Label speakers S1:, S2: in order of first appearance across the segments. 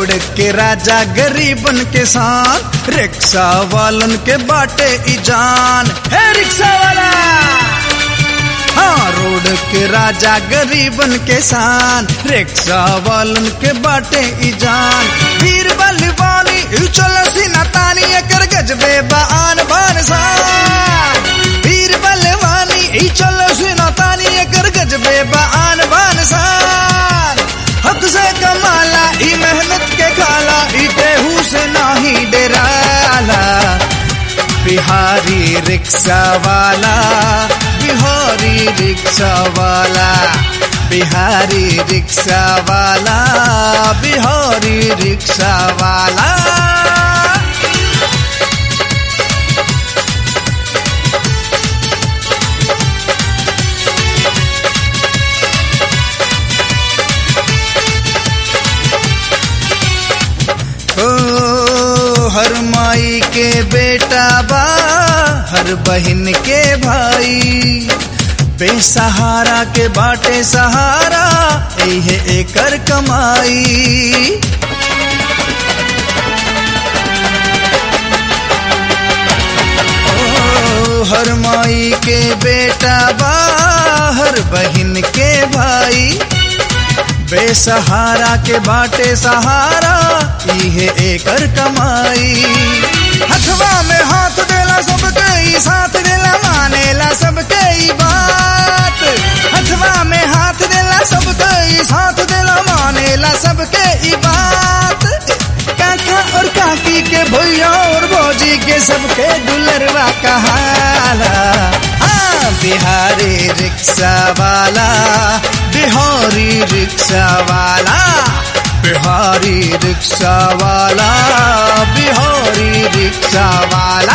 S1: Road के राजा गरीबन के शान, रिक्शा वालन के बाटे ई जान। हे रिक्शा वाला, हाँ रोड के राजा गरीबन के शान, रिक्शा वालन के बाटे ई जान। वीर बलवानी चलो सीना तानी एकर गजबे बान बान शान। वीर बलवानी चलो सीना तानी एकर गजबे बान बान शान। हक से कमाला ई मेहनत के खाला, ई देहू से नाही डराला। बिहारी रिक्शा वाला, बिहारी रिक्शा वाला, बिहारी रिक्शा वाला, बिहारी रिक्शा वाला। हर माई के बेटा बा, हर बहन के भाई, बेसहारा के बाटे सहारा, यही एकर कमाई। हर माई के बेटा बा, हर बहन के भाई, बेसहारा के बाटे सहारा, इहे एकर कमाई। हथवा में हाथ देला सबके ई साथ देला, मानेला सबके ई बात। हथवा में हाथ देला सबके ई साथ देला, मानेला सबके ई बात। काका और काकी के भैया और भौजी के सबके दुलरवा कहाला। हाँ बिहारी रिक्शा वाला, बिहारी रिक्शा वाला, बिहारी रिक्शा वाला, बिहारी रिक्शा वाला।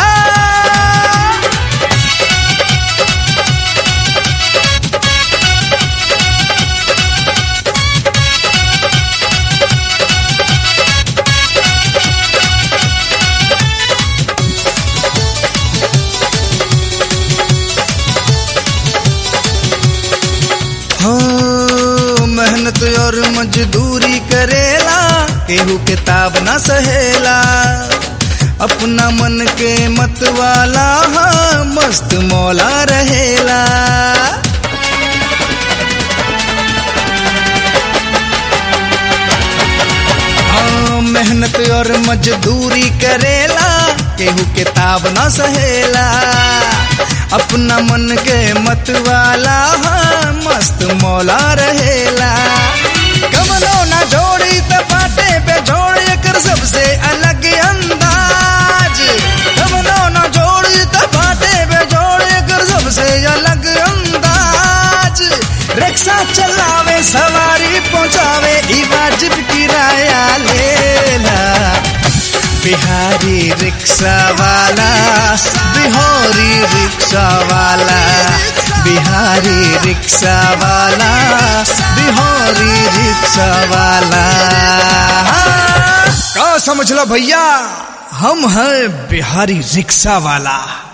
S1: मेहनत और मजदूरी करेला, केहू किताब ना सहेला। अपना मन के मत वाला, हाँ मस्त मौला रहेला। हाँ मेहनत और मजदूरी करेला, केहू किताब ना सहेला। अपना मन के मत वाला, हाँ मस्त मौला रहेला। कमनो ना जोड़ी त पाटे पे जोड़, एकर सबसे अलग अंदाज। कमनो ना जोड़ी त पाटे पे जोड़, एकर सबसे अलग अंदाज। रिक्शा चलावे सवारी पहुंचावे, ई वाजिब किराया लेला। बिहारी रिक्शा वाला, बिहारी रिक्शा वाला, बिहारी रिक्शा वाला, बिहारी रिक्शा वाला। क्या समझ लो भैया, हम हैं बिहारी रिक्शा वाला।